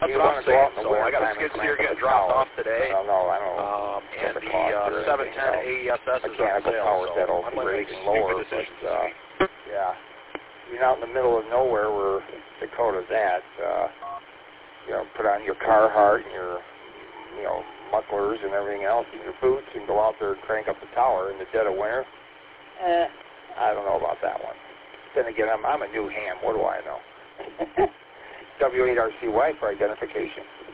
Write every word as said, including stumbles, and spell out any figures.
that's you what I'm want to go out saying. in the So I got a wintertime skid and steer crank getting up the dropped power. off today. I don't know. I don't know. Um, and the cost or uh, seven anything, ten you know. A E S S is on Mechanical sale. power So set will I be might make raising stupid lower, decisions but, this uh, week. yeah. You're out in the middle of nowhere where Dakota's at. Uh, you know, put on your Carhartt and your, you know, mufflers and everything else and your boots and go out there and crank up the tower in the dead of winter. Eh, I don't know about that one. Then again, I'm, I'm a new ham. What do I know? W eight R C Y for identification.